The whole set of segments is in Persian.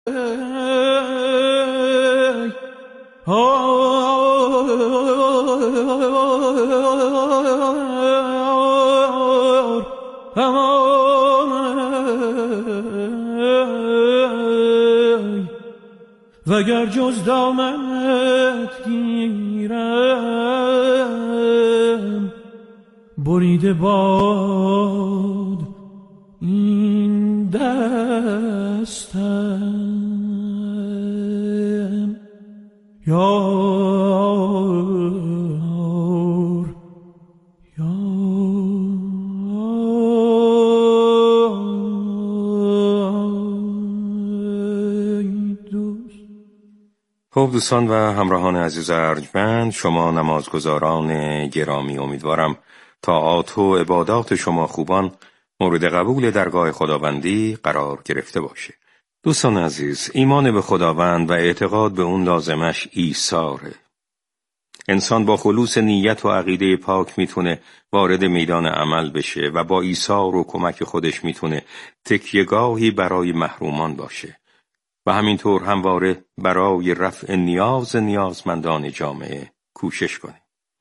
وگر جز دامت گیرم بریده باد این دستم. یار خب دوستان و همراهان عزیز ارجمند، شما نمازگزاران گرامی، امیدوارم طاعات و عبادات شما خوبان مورد قبول درگاه خداوندی قرار گرفته باشه. دوستان عزیز، ایمان به خداوند و اعتقاد به اون لازمش ایثاره. انسان با خلوص نیت و عقیده پاک میتونه وارد میدان عمل بشه و با ایثار و کمک خودش میتونه تکیه‌گاهی برای محرومان باشه و همینطور همواره برای رفع نیازمندان جامعه کوشش کنیم.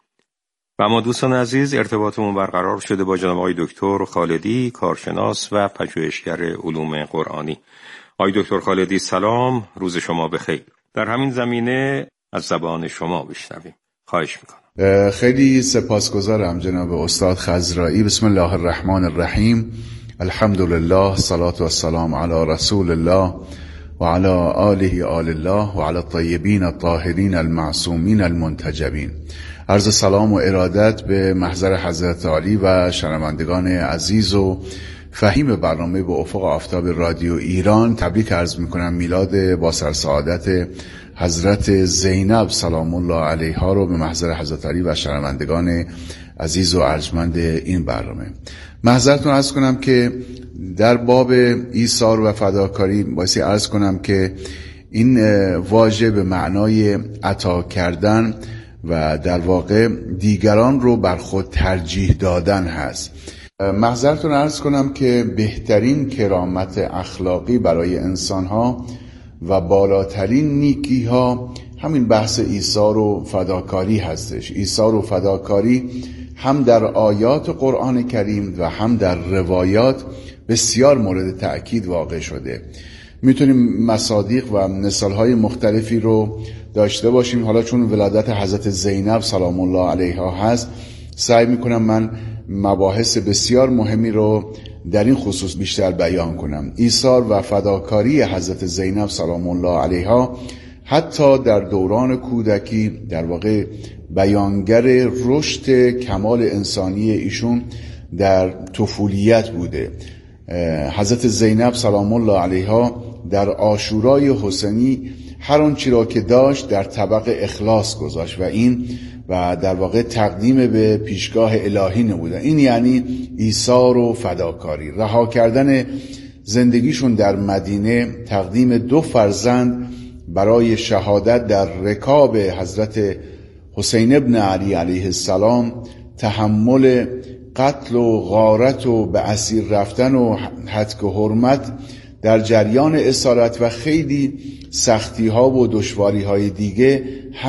و ما دوستان عزیز، ارتباطمون برقرار شده با جناب آقای دکتر خالدی، کارشناس و پژوهشگر علوم قرآنی. آقای دکتر خالدی سلام، روز شما بخیر. در همین زمینه از زبان شما بشنویم. خواهش میکنم. خیلی سپاسگزارم جناب استاد خضرایی. بسم الله الرحمن الرحیم. الحمدلله، صلاة و السلام علی رسول الله و علی آله آل الله و علی الطیبین الطاهرین المعصومین المنتجبین. عرض سلام و ارادت به محضر حضرت عالی و شنوندگان عزیز و فهیم برنامه به افق آفتاب رادیو ایران. تبریک عرض میکنم میلاد با سرسعادت حضرت زینب سلام الله علیها رو به محضر حضرت علی و شنوندگان عزیز و ارجمند این برنامه. محضرتون عرض کنم که در باب ایثار و فداکاری بایستی عرض کنم که این واژه به معنای عطا کردن و در واقع دیگران رو بر خود ترجیح دادن هست. محضرتون عرض کنم که بهترین کرامت اخلاقی برای انسانها و بالاترین نیکی ها همین بحث ایثار و فداکاری هستش. ایثار و فداکاری هم در آیات قرآن کریم و هم در روایات بسیار مورد تأکید واقع شده. میتونیم مصادیق و مثالهای مختلفی رو داشته باشیم. حالا چون ولادت حضرت زینب سلام الله علیها هست، سعی میکنم من مباحث بسیار مهمی رو در این خصوص بیشتر بیان کنم. ایثار و فداکاری حضرت زینب سلام الله علیها حتی در دوران کودکی در واقع بیانگر رشد کمال انسانی ایشون در طفولیت بوده. حضرت زینب سلام الله علیها در عاشورای حسینی هر آنچه را که داشت در طبق اخلاص گذاشت و این و در واقع تقدیم به پیشگاه الهی نمودن. این یعنی ایثار و فداکاری. رها کردن زندگیشون در مدینه، تقدیم 2 فرزند برای شهادت در رکاب حضرت حسین ابن علی علیه السلام، تحمل قتل و غارت و به اسیر رفتن و هتک و حرمت در جریان اسارت و خیلی سختی ها و دشواری های دیگه،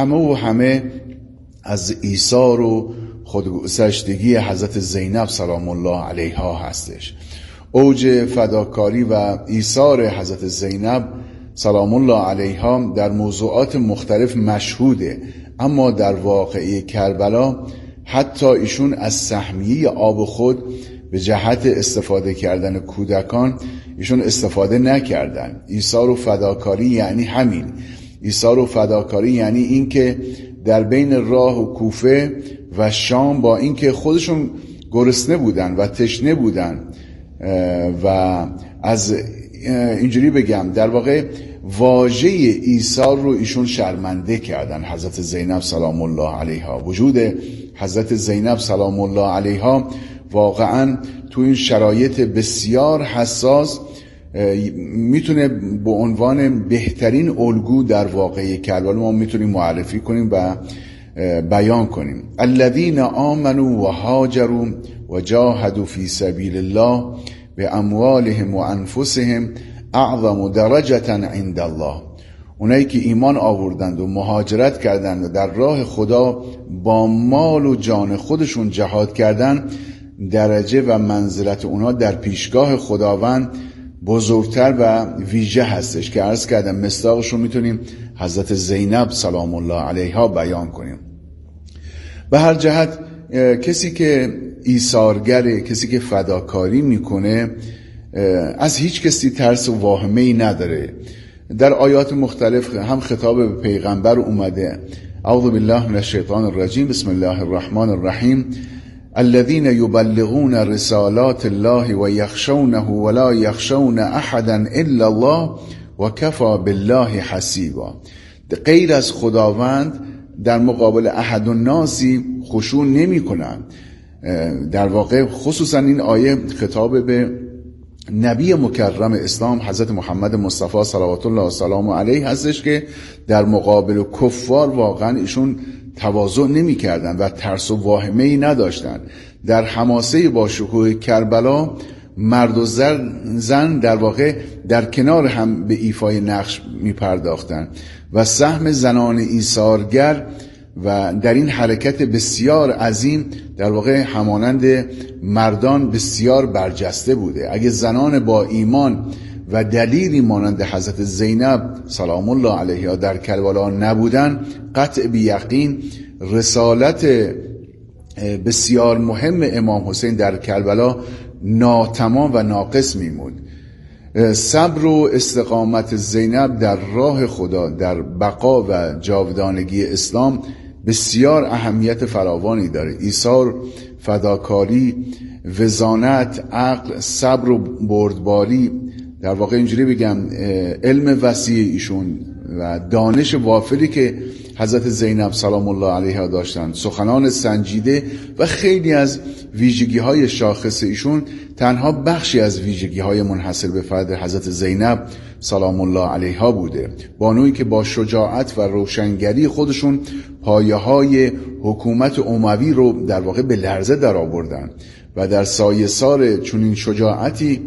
همه از ایثار و خودگذشتگی حضرت زینب سلام الله علیها هستش. اوج فداکاری و ایثار حضرت زینب سلام الله علیها در موضوعات مختلف مشهوده، اما در واقعه کربلا حتی ایشون از سهمیه آب خود به جهت استفاده کردن کودکان ایشون استفاده نکردن. ایثار و فداکاری یعنی همین. ایثار و فداکاری یعنی این که در بین راه و کوفه و شام، با اینکه خودشون گرسنه بودن و تشنه بودن و از اینجوری بگم در واقع واژه ایثار رو ایشون شرمنده کردن. حضرت زینب سلام الله علیها، وجود حضرت زینب سلام الله علیها واقعا تو این شرایط بسیار حساس میتونه به عنوان بهترین الگو در واقعه کربلا ما میتونیم معرفی کنیم و بیان کنیم. الذین آمنوا و هاجروا و جاهدوا فی سبیل الله به اموالهم و انفسهم اعظم درجة عند الله. اونایی که ایمان آوردند و مهاجرت کردند و در راه خدا با مال و جان خودشون جهاد کردند، درجه و منزلت اونها در پیشگاه خداوند بزرگتر و ویژه هستش که عرض کردم مصداقش رو میتونیم حضرت زینب سلام الله علیها بیان کنیم. به هر جهت کسی که ایثارگره، کسی که فداکاری میکنه، از هیچ کسی ترس و واهمه‌ای نداره. در آیات مختلف هم خطاب به پیغمبر اومده. اعوذ بالله من الشیطان الرجیم، بسم الله الرحمن الرحیم. الذين يبلغون رسالات الله ويخشونه ولا يخشون احدا الا الله وكفى بالله حسيبا. غیر از خداوند در مقابل احد الناسی خشوع نمی کنند. در واقع خصوصا این آیه خطاب به نبی مکرم اسلام حضرت محمد مصطفی صلوات الله و سلام علیه هستش که در مقابل کفار واقعا ایشون تواضع نمی کردن و ترس و واهمه ای نداشتن. در حماسه با شکوه کربلا مرد و زن در واقع در کنار هم به ایفای نقش می پرداختن و سهم زنان ایثارگر و در این حرکت بسیار عظیم در واقع همانند مردان بسیار برجسته بوده. اگه زنان با ایمان و دلیری مانند حضرت زینب سلام الله علیها در کربلا نبودن، قطع بیقین رسالت بسیار مهم امام حسین در کربلا ناتمام و ناقص میمود. صبر و استقامت زینب در راه خدا در بقا و جاودانگی اسلام بسیار اهمیت فراوانی داره. ایثار، فداکاری، وزانت، عقل، صبر و بردباری، در واقع اینجوری بگم علم وسیع ایشون و دانش وافری که حضرت زینب سلام الله علیها داشتن، سخنان سنجیده و خیلی از ویژگی‌های شاخص ایشون تنها بخشی از ویژگی‌های منحصر به فرد حضرت زینب سلام الله علیها بوده. بانویی که با شجاعت و روشنگری خودشون پایه‌های حکومت اموی رو در واقع به لرزه در آوردن و در سایه‌سار چنین شجاعتی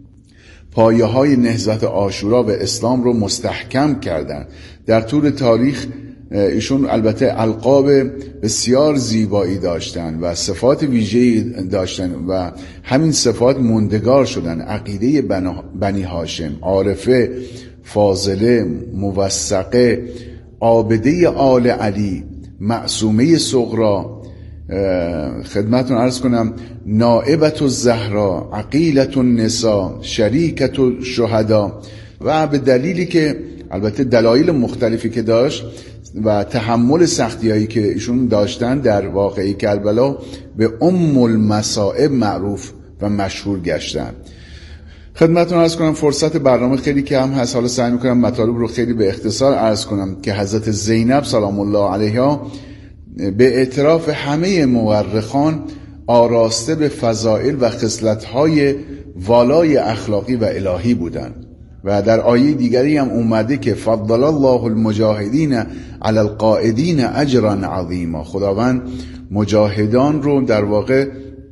پایه‌های نهضت عاشورا و اسلام رو مستحکم کردند. در طول تاریخ ایشون البته القاب بسیار زیبایی داشتن و صفات ویژه‌ای داشتن و همین صفات موندگار شدن. عقیده بنی هاشم، عارفه، فاضله، موثقه، عابده آل علی، معصومه صغرا، خدمتتون عرض کنم نائبت الزهرا، عقیلت النساء، شریکت الشهدا، و به دلیلی که البته دلایل مختلفی که داشت و تحمل سختی‌هایی که ایشون داشتن در واقعه کربلا به ام المصائب معروف و مشهور گشتن. خدمتتون عرض کنم فرصت برنامه خیلی کم هست، حالا سعی می‌کنم مطالب رو خیلی به اختصار عرض کنم که حضرت زینب سلام الله علیها به اعتراف همه مورخان آراسته به فضائل و خصلت‌های والای اخلاقی و الهی بودند و در آیه دیگری هم اومده که فضل الله المجاهدین علی القاعدین اجرا عظیما. خداوند مجاهدان رو در واقع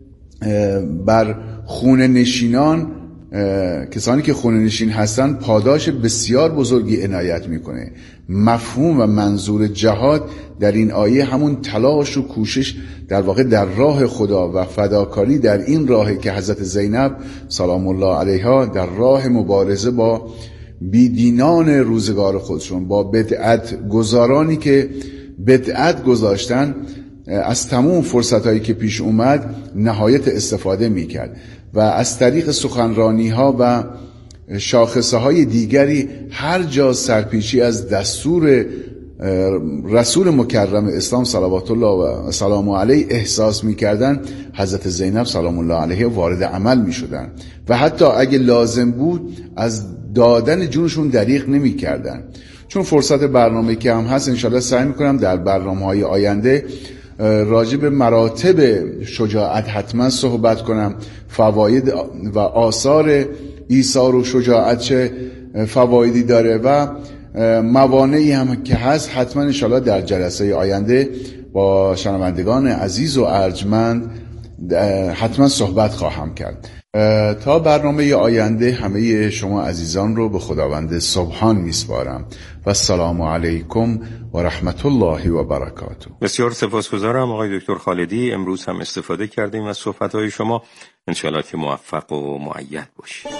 بر خونه نشینان، کسانی که خونه نشین هستن، پاداش بسیار بزرگی عنایت میکنه. مفهوم و منظور جهاد در این آیه همون تلاش و کوشش در واقع در راه خدا و فداکاری در این راهی که حضرت زینب سلام الله علیها در راه مبارزه با بیدینان روزگار خودشون، با بدعت گذارانی که بدعت گذاشتن، از تمام فرصتایی که پیش اومد نهایت استفاده میکرد و از طریق سخنرانی‌ها و شاخصه‌های دیگری هر جا سرپیچی از دستور رسول مکرم اسلام صلوات الله و سلام علیه احساس می‌کردن، حضرت زینب سلام الله علیه وارد عمل می‌شدن و حتی اگه لازم بود از دادن جونشون دریغ نمی‌کردن. چون فرصت برنامه که هم هست، انشالله سعی می‌کنم در برنامه‌های آینده راجع به مراتب شجاعت حتما صحبت کنم، فواید و آثار ایثار و شجاعت چه فوایدی داره و موانعی هم که هست حتما انشالله در جلسه آینده با شنوندگان عزیز و ارجمند حتما صحبت خواهم کرد. تا برنامه آینده همه شما عزیزان رو به خداوند سبحان میسپارم و السلام علیکم و رحمت الله و برکاته. بسیار سپاسگزارم آقای دکتر خالدی. امروز هم استفاده کردیم از صحبت‌های شما. انشاءالله که موفق و مؤید باشید.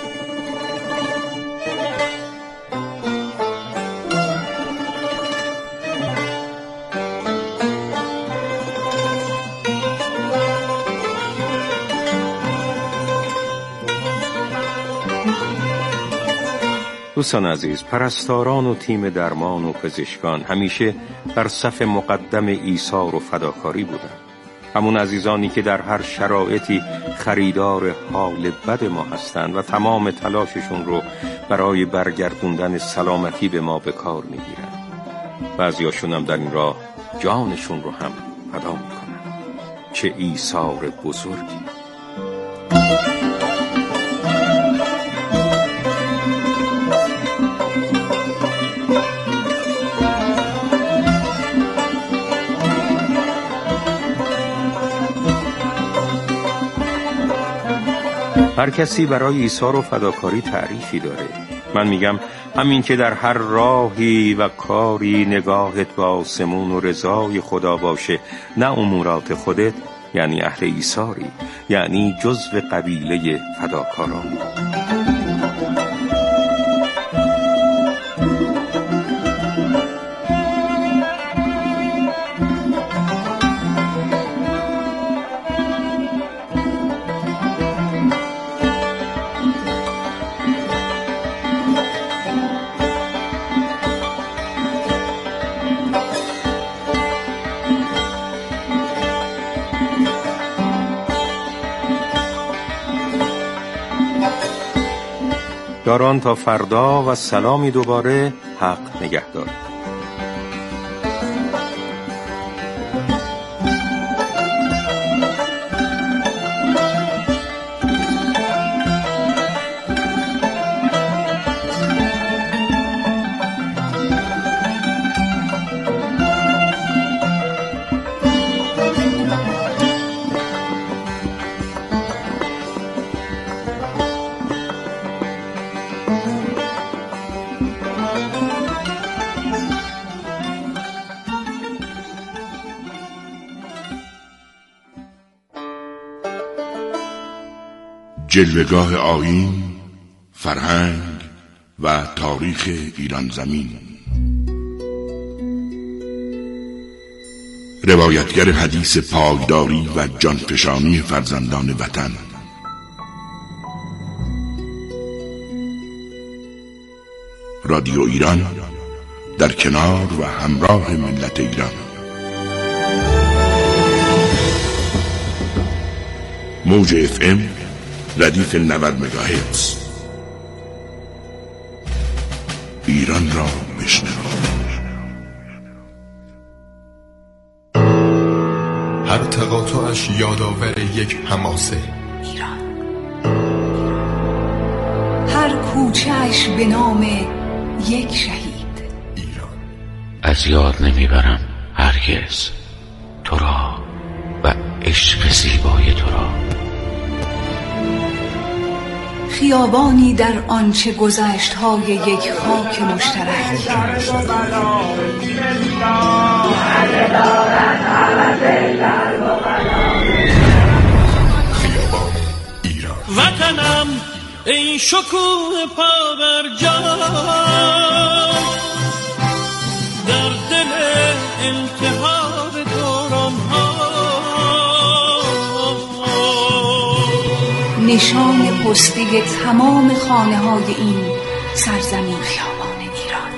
دوستان عزیز، پرستاران و تیم درمان و پزشکان همیشه در صف مقدم ایثار و فداکاری بودند. همون عزیزانی که در هر شرایطی خریدار حال بد ما هستند و تمام تلاششون رو برای برگردوندن سلامتی به ما به کار میگیرن. بعضیاشون هم در این راه جانشون رو هم فدا میکنن. چه ایثار بزرگی! هر کسی برای ایثار و فداکاری تعریفی داره. من میگم همین که در هر راهی و کاری نگاهت به آسمون و رضای خدا باشه، نه امورات خودت، یعنی اهل ایثاری، یعنی جزو قبیله فداکاران. یاران تا فردا و سلامی دوباره. حق نگهدار. جلوه‌گاه آیین، فرهنگ و تاریخ ایران زمین. روایتگر حدیث پایداری و جانفشانی فرزندان وطن. رادیو ایران در کنار و همراه ملت ایران. موج FM ردیف 90 مگاهرتز. ایران را بشنو. هر تقاطعش یادآور یک حماسه. ایران. هر کوچه‌اش به نام یک شهید. ایران. از یاد نمیبرم هرگز تو را و عشق زیبای تو را. خیابانی در آنچه گذشت های یک خاک مشترک. خیابان ایران. وطنم ای شکوه پا بر جا، در دل التهاب دوران ها. نشان پستی تمام خانه های این سرزمین خیابان ایران.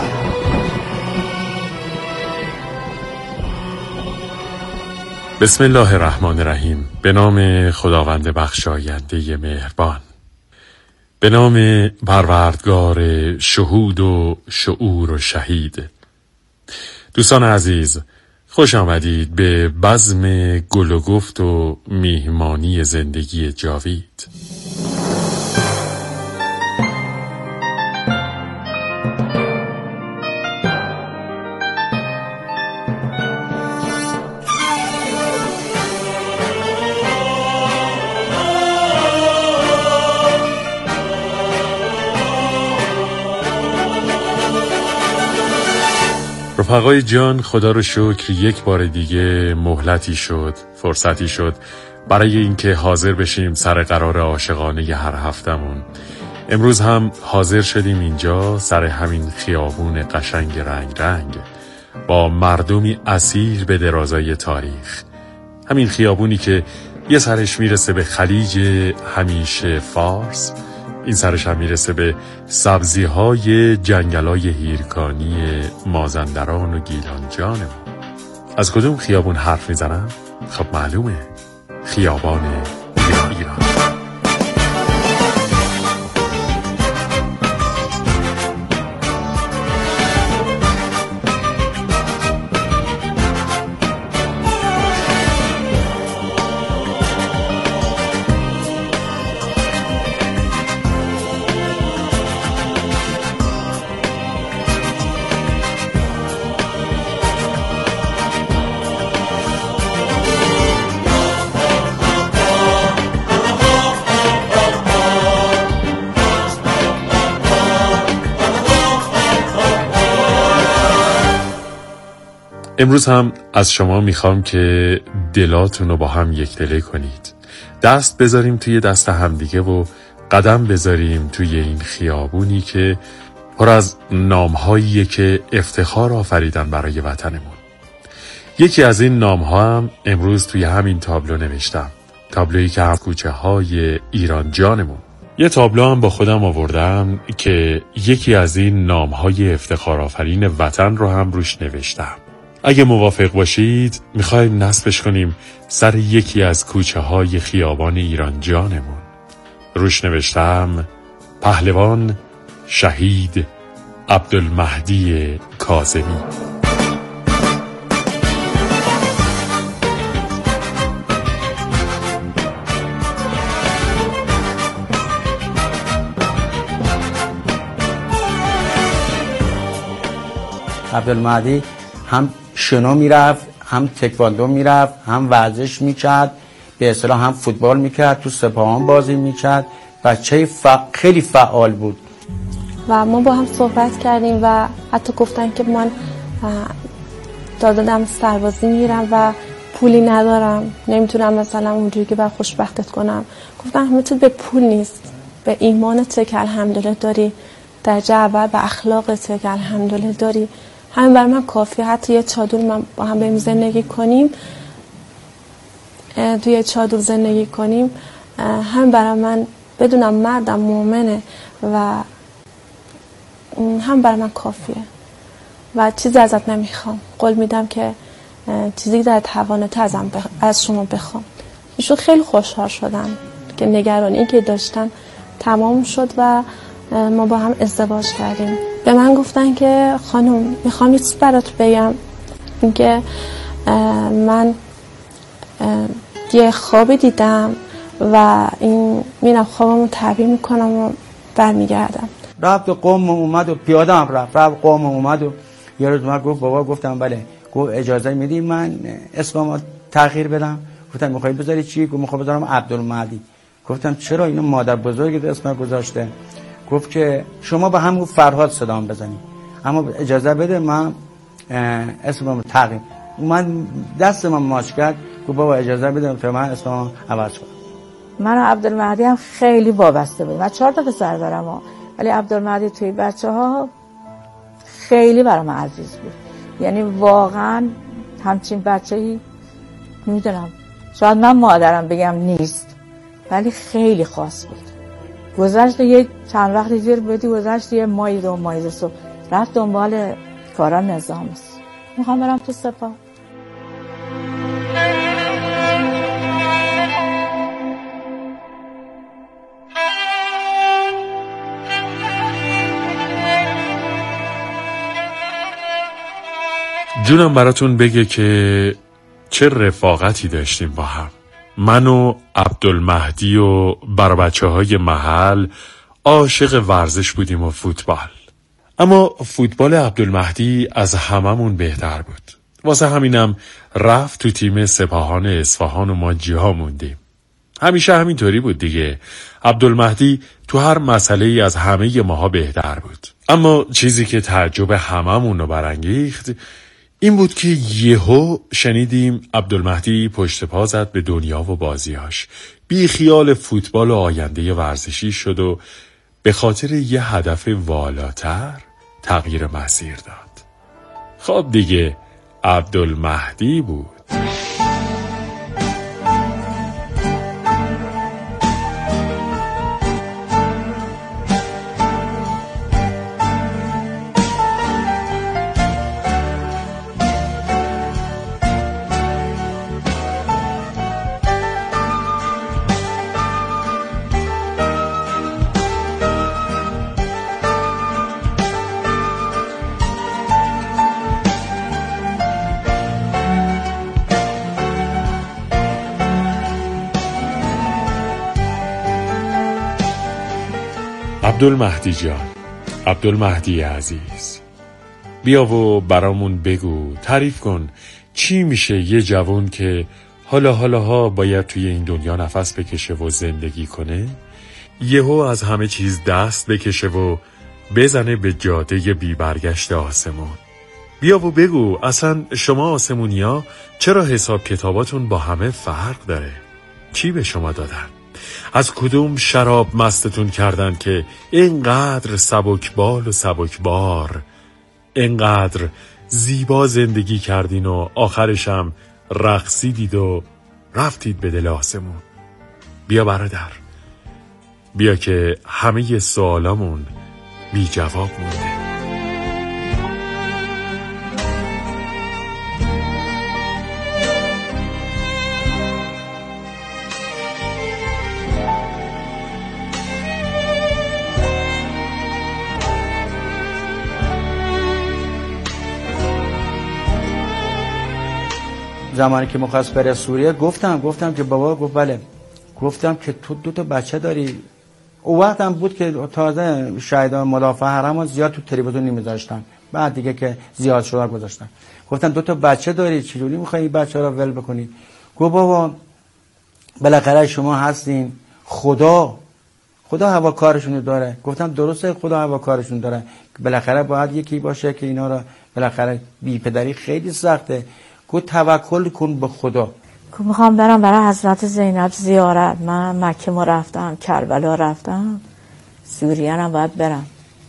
بسم الله الرحمن الرحیم. به نام خداوند بخشاینده مهربان. به نام پروردگار شهود و شعور و شهید. دوستان عزیز، خوش آمدید به بزم گل و گفت و میهمانی زندگی جاوید. رفقای جان، خدا رو شکر یک بار دیگه مهلتی شد، فرصتی شد برای اینکه حاضر بشیم سر قرار عاشقانه ی هر هفتمون. امروز هم حاضر شدیم اینجا سر همین خیابون قشنگ رنگ رنگ با مردمی اسیر به درازای تاریخ. همین خیابونی که یه سرش میرسه به خلیج همیشه فارس، این سرش هم میرسه به سبزی‌های جنگلای هیرکانی مازندران و گیلان جانمون. از کدوم خیابون حرف میزنم؟ خب معلومه، خیابان ایران. امروز هم از شما میخوام که دلاتون رو با هم یک دله کنید، دست بذاریم توی دست همدیگه و قدم بذاریم توی این خیابونی که پر از نامهاییه که افتخار آفریدن برای وطنمون. یکی از این نامها هم امروز توی همین تابلو نوشتم، تابلویی که هم کوچه های ایران جانمون. یه تابلو هم با خودم آوردم که یکی از این نامهای افتخار آفرین وطن رو هم روش نوشتم. اگه موافق باشید میخوایم نصبش کنیم سر یکی از کوچه های خیابان ایران جانمون. روش نوشتم پهلوان شهید عبدالمهدی کاظمی. عبدالمهدی هم شنا میرفت، هم تکواندو میرفت، هم ورزش میکرد، به اصطلاح هم فوتبال میکرد، تو سپاهان بازی میکرد. بچه خیلی فعال بود و ما با هم صحبت کردیم و حتی گفتن که من دادم سربازی میرم و پولی ندارم، نمیتونم مثلا اونجوری که باید خوشبختت کنم. گفتم همه به پول نیست، به ایمانت که الحمدلله داری، درجه اول به اخلاقت که الحمدلله داری، همین برای من کافیه. حتی یه چادر من با هم بریم زندگی کنیم، توی چادر زندگی کنیم، همین برای من بدونم مردم مؤمنه و هم برای من کافیه و چیزی ازت نمیخوام. قول میدم که چیزی در توانت از شما بخوام. ایشون خیلی خوشحال شدن که نگرانی که داشتن تمام شد و ما با هم ازدواج کردیم. به من گفتن که خانم میخوام یه چیز برات بگم، اینکه من یه خوابی دیدم و این میرم خوابمو تعبیر میکنم و برمیگردم. رفت قوم اومد و پیاده هم رفت قوم اومد و یه روز من گفت بابا، گفتم بله. گفت اجازه میدی من اسممو تغییر بدم؟ گفتم میخوای بذاری چی؟ گفت میخوام بذارم عبدالمهدی. گفتم چرا؟ اینو مادر بزرگت اسم گذاشته. گفت که شما به همون فرهاد صدام بزنید، اما اجازه بده من اسمم تغییر. من دست من ماچ کرد، گفت بابا اجازه بده تا من اسمم عوض کنم. من و عبدالمهدی هم خیلی وابسته بودیم. من 4 تا پسر دارم ولی عبدالمهدی توی بچه‌ها خیلی برام عزیز بود. یعنی واقعا همچین بچه‌ای نمیدونم، شاید من مادرم بگم نیست، ولی خیلی خاص بود. گذشت یه چند وقتی دیر بدی، گذشت یه ماهی 2 ماهی صبح رفت دنبال کارا نظام است. میخوام برم تو سپاه. جونم براتون بگه که چه رفاقتی داشتیم با هم. من و عبدالمهدی و بر بچه‌های محل عاشق ورزش بودیم و فوتبال. اما فوتبال عبدالمهدی از هممون بهتر بود. واسه همینم رفت تو تیم سپاهان اصفهان و ما جا موندیم. همیشه همینطوری بود دیگه. عبدالمهدی تو هر مسئله ای از همه ماها بهتر بود. اما چیزی که تعجب هممون رو برانگیخت این بود که یهو شنیدیم عبدالمهدی پشت پا زد به دنیا و بازیاش، بی خیال فوتبال و آینده ورزشی شد و به خاطر یه هدف والاتر تغییر مسیر داد. خب دیگه عبدالمهدی بود. عبدالمهدی جان، عبدالمهدی عزیز، بیا و برامون بگو، تعریف کن چی میشه یه جوان که حالا باید توی این دنیا نفس بکشه و زندگی کنه، یهو از همه چیز دست بکشه و بزنه به جاده بی برگشت آسمون. بیا و بگو اصلا شما آسمونیا چرا حساب کتاباتون با همه فرق داره؟ چی به شما دادن؟ از کدوم شراب مستتون کردن که اینقدر سبکبال و سبکبار، اینقدر زیبا زندگی کردین و آخرشم رقصیدید و رفتید به دل آسمون؟ بیا برادر، بیا که همه سوالامون بی جواب مونده. زمانی که می‌خواست بره سوریه گفتم که بابا، گفت بله، گفتم که تو 2 بچه داری. اون وقت هم بود که تازه شهیدان مدافع حرم زیاد تو تلویزیون نمیذاشتن، بعد دیگه که زیاد شده گذاشتن. گفتم 2 بچه داری، چجوری می‌خوای این بچه‌ها رو ول بکنی؟ گفت بابا بالاخره شما هستین، خدا هوا کارشون داره. گفتم درسته، خدا هوا کارشون داره، بالاخره باید یکی باشه که اینا رو، بالاخره بی پدری خیلی سخته. گفت توکل کن به خدا. میخوام برم برای حضرت زینب زیارت. من مکه ما رفتم، کربلا رفتم، سوریه هم باید برم.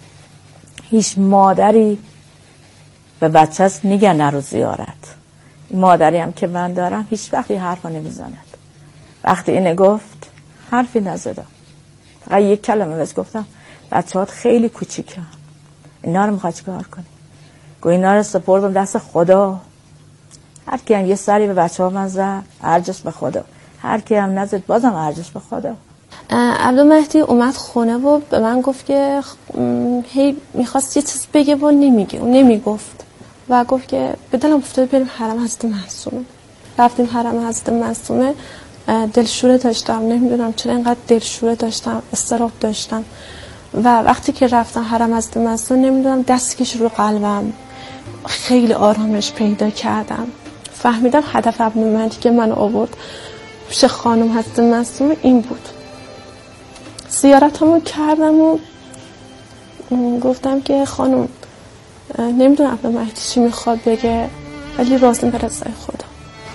هیچ مادری به بچه‌اش میگه نرو زیارت. این مادری هم که من دارم هیچ وقتی حرفا نمیزند. وقتی اینه گفت حرفی نزدم، فقط یک کلمه بس گفتم بچه‌هات خیلی کوچیکن، اینا رو میخواد چیکار کنی؟ گفت اینا رو سپردم دست خدا. هر کی هم یه سری به بچه‌ها من زد، ارجش به خدا. هر کی هم نزد، بازم ارجش به خدا. عبدالمهدی اومد خونه و به من گفت که هی میخواست یه چیز بگه و نمیگفت و گفت که به دلم افتاد بریم حرم حضرت معصومه. رفتیم حرم حضرت معصومه. دلشوره داشتم، نمیدونم چرا اینقدر دلشوره داشتم، استراب داشتم و وقتی که رفتم حرم حضرت معصومه نمیدونم دستی که رو قلبم خیلی آرامش پیدا کردم. فهمیدم هدف عبدالمهدی که من آورد پیش خانم حضرت معصومه این بود. زیارتمو کردم و گفتم که خانم نمیدونم عبدالمهدی چی میخواد بگه ولی راضیم به رضای خدا.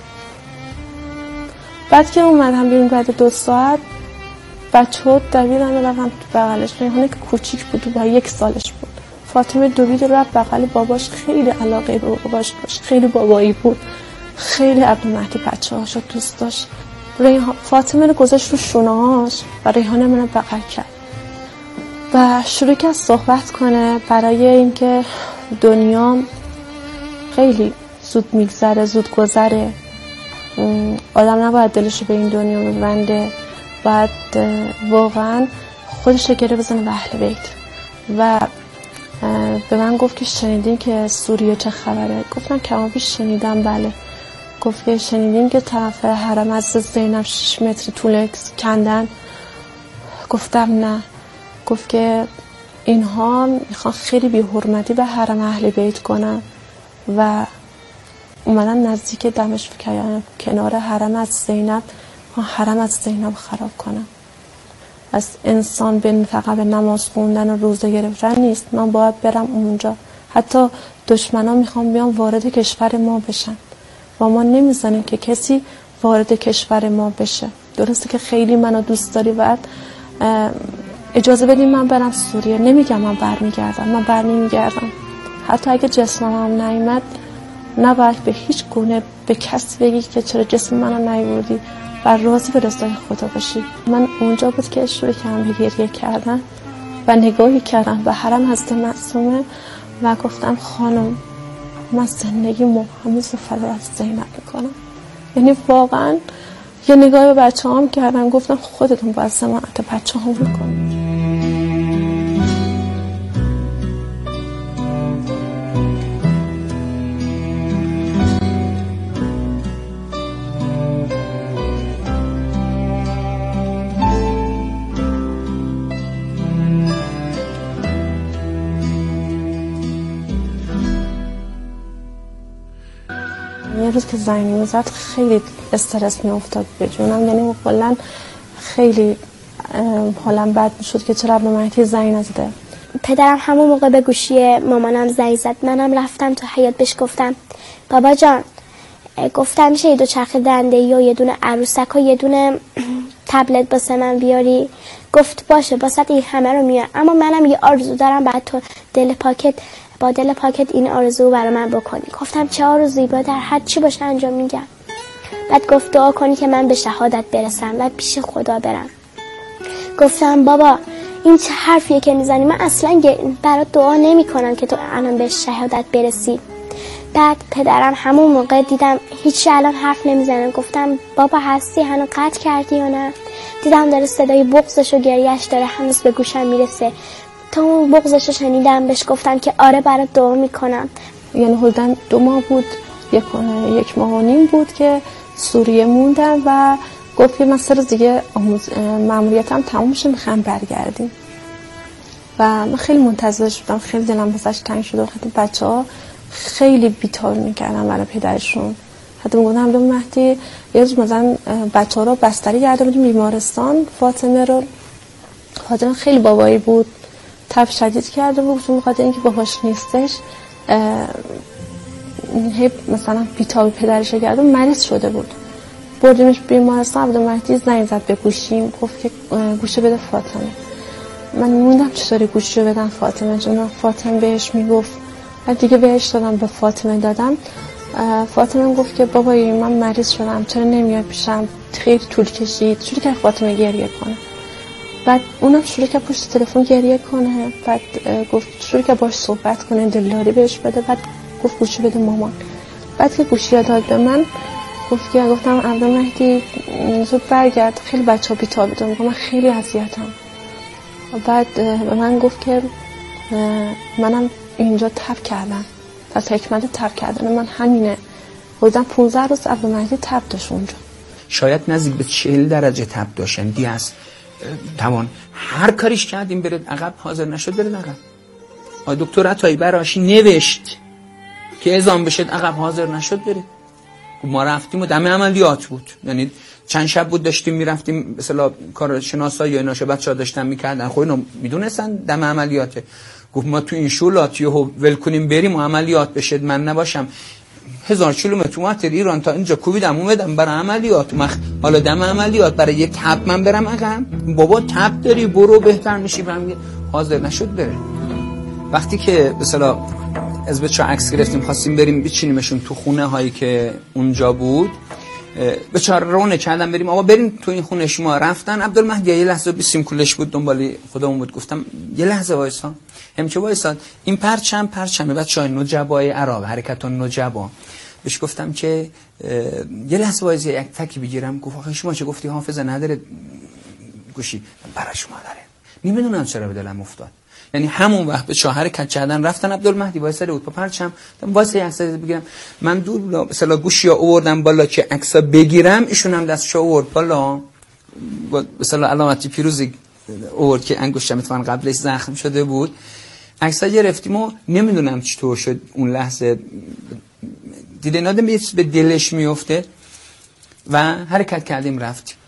بعد که اومدم بیرون بعد 2 ساعت بچه‌ها دویدن و رفتم تو بغلش. ریحانه که کوچیک بود و 1 سالش بود. فاطمه دوید و رفت بغل باباش، خیلی علاقه به باباش داشت، خیلی بابایی بود، خیلی عبدالمهدی بچه‌هاشو دوست داشت. فاطمه رو گذاشت رو شونه‌هاش و ریحانه منو بغل کرد و شروع کرد صحبت کنه برای اینکه دنیا خیلی زود میگذره، زود گذره، آدم نباید دلشو به این دنیا ببنده، باید واقعا خودش رو گره بزنه به اهل بیت. و به من گفت که شنیدین که سوریه چه خبره؟ گفتم کما بیش شنیدم. بله. گفت که شنیدین که طرف حرم از زینب 6 متر طول کندن؟ گفتم نه. گفت که اینها میخوان خیلی بی حرمتی به حرم اهل بیت کنن و اومدن نزدیک دمشق کنار حرم از زینب من حرم از زینب خراب کنم. از انسان به فقط به نماز خوندن و روزه گرفتن نیست، من باید برم اونجا. حتی دشمنا میخوام بیان وارد کشور ما بشن و ما نمیزنیم که کسی وارد کشور ما بشه. درسته که خیلی منو دوست داری و اجازه بدیم من برم سوریه. نمیگم من برمیگردم. حتی اگه جسمم هم نیامد نباید به هیچ گونه به کسی بگی که چرا جسم منو نیاوردی و راضی به رضای خدا باشی. من اونجا بود که شروع کردم به گریه کردن و نگاهی کردم به حرم حضرت معصومه و گفتم خانم من زندگیمو هنوز فدا از زینب میکنم. یعنی واقعا یه نگاه به بچه‌هام کردم، گفتم خودتون باید ضمانت بچه‌هام میکنید. یه روز که زنگ میزد خیلی استرس میافتاد به جونم، یعنی کلا خیلی حالم بد میشد که چرا به مهدی زنگ نزده. پدرم همون موقع به گوشی مامانم زنگ زد، منم رفتم تو حیاط بهش گفتم بابا جان، گفتم میشه یه دوچرخه دنده‌ای و یه دونه عروسک و یه دونه تبلت واسه من بیاری؟ گفت باشه واسه این همه رو میارم، اما منم یه آرزو دارم بعد تو با دل پاکت این آرزو برای من بکنی. گفتم چه آرزویی برادر، هر چی باشه انجام میگم. بعد گفت دعا کنی که من به شهادت برسم و پیش خدا برم. گفتم بابا این چه حرفیه که میزنی؟ من اصلا برات دعا نمی کنم که تو الان به شهادت برسی. بعد پدرم همون موقع دیدم هیچی الان حرف نمیزنه. گفتم بابا هستی؟ هنوز قطع کردی یا نه؟ دیدم داره صدای بغضش و گریهش داره هنوز به گوشم میرسه. تا اون بغضش رو شنیدم بهش گفتم که آره برات دعا میکنم. یعنی حدوداً 2 ماه بود، 1 ماه و نیم بود که سوریه موندم و گفت که من 3 روز دیگه ماموریتم تموم شه میخوام برگردیم و من خیلی منتظر شدم. خیلی دلم واسش تنگ شد و خیلی بچه‌ها خیلی بی‌تاب می‌کردن برای پدرشون. حتی میگفتم به مهدی یه روز مثلا بچه‌ها رو بستری کرده بودیم بیمارستان، فاطمه خیلی بابایی بود، تب شدید کرده بود چون بخاطر اینکه باهاش نیستش مثلا بی‌تاب پدرش کرده، مریض شده بود. بردیمش بیمارستان. عبدالمهدی زنگ زد به گوشیم، گفت که گوشو بده فاطمه. من موندم چطوری گوشو بدم فاطمه، چون فاطمه بهش میگفت. بعد دیگه بهش دادم، به فاطمه دادم. فاطمه گفت که بابایی من مریض شدم، چرا نمیای پیشم؟ خیلی طول کشید. شروع کرد فاطمه گریه کنه. بعد اونم شروع کرد پشت تلفن گریه کنه. بعد گفت شروع کرد باهاش صحبت کنه، دلداری بهش بده. بعد گفت گوشی بده مامان. بعد که گوشی داد به من گفتم عبدالمهدی زود برگرد، خیلی بچه‌ها بی‌تابیدن، من خیلی اذیتم. بعد به من گفت که منم اینجا تب کردم، پس حکمت تب کردن من همینه. حدوداً 15 روز عبدالمهدی تب داشت اونجا. شاید نزدیک به 40 درجه تب داشت. دی از توان هر کاریش کردیم برید عقب، حاضر نشد برید عقب. دکتر عطایی براشی نوشت که اعزام بشید عقب، حاضر نشد برید. ما رفتیم و دم عملیات بود، یعنی چند شب بود داشتیم میرفتیم مثلا کارشناسا یا اینا بچه‌ها داشتن میکردن، خب اینا میدونستن دم عملیاته. گفت ما تو این شولاتی ول کنیم بریم و عملیات بشه من نباشم. 1000 کیلومتر اومد ایران تا اینجا کوبیدم اومدم برای عملیات. حالا دم عملیات برای یه تب من برم عقب؟ بابا تب داری برو بهتر میشی. برام حاضر نشد بره. وقتی که مثلا از بچه‌ها عکس گرفتیم خواستیم بریم بچینیمشون تو خونه هایی که اونجا بود، بچه‌ها رونه کردن بریم آقا بریم تو این خونه شما. رفتن. عبدالمهدی یه لحظه بیسیم کولش بود دنبال خودمون بود. گفتم یه لحظه وایسا. همچه وایساد. این پرچمه بچه‌های نجبای عراق، حرکت نجبا. بهش گفتم که یه لحظه وایسا یک تکی بگیرم. گفت آخه شما چه گفتی حافظه نداره گوشی؟ برای شما داره. نمیدونم چرا به دلم افتاد. یعنی همون وقت به چه حرکت کردن رفتن. عبدالمهدی وایساده بود با پرچم. واسه عکس بگیرم من دور مثلا گوشی آوردم بالا که عکسا بگیرم، ایشون هم دستشو آورد بالا مثلا علامتی پیروزی آورد که انگشتم اتفاقا قبلش زخم شده بود. عکسا گرفتیم و نمیدونم چطور شد اون لحظه دیدن آدم به دلش میفته و حرکت کردیم رفتیم.